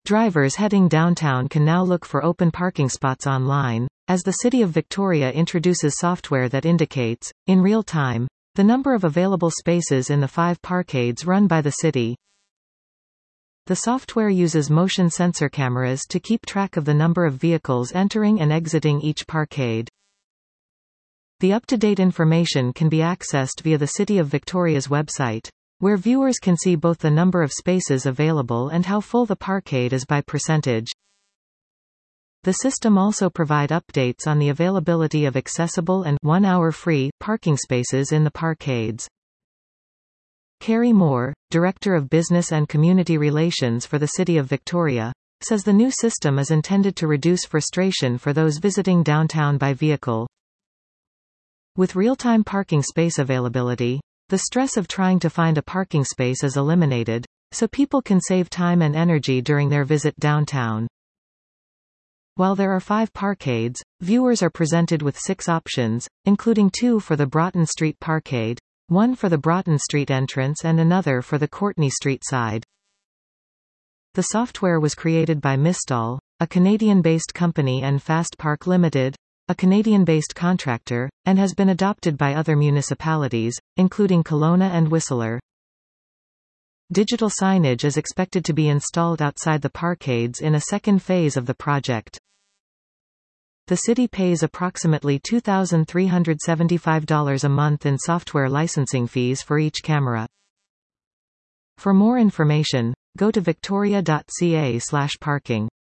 Drivers heading downtown can now look for open parking spots online, as the City of Victoria introduces software that indicates, in real time, the number of available spaces in the 5 parkades run by the city. The software uses motion sensor cameras to keep track of the number of vehicles entering and exiting each parkade. The up-to-date information can be accessed via the City of Victoria's website, where viewers can see both the number of spaces available and how full the parkade is by percentage. The system also provides updates on the availability of accessible and 1-hour free parking spaces in the parkades. Kerry Moore, Director of Business and Community Relations for the City of Victoria, says the new system is intended to reduce frustration for those visiting downtown by vehicle. With real-time parking space availability, the stress of trying to find a parking space is eliminated, so people can save time and energy during their visit downtown. While there are 5 parkades, viewers are presented with 6 options, including 2 for the Broughton Street parkade, 1 for the Broughton Street entrance and another for the Courtney Street side. The software was created by Mistral, a Canadian-based company, and FastPark Limited, a Canadian-based contractor, and has been adopted by other municipalities, including Kelowna and Whistler. Digital signage is expected to be installed outside the parkades in a second phase of the project. The city pays approximately $2,375 a month in software licensing fees for each camera. For more information, go to victoria.ca/parking.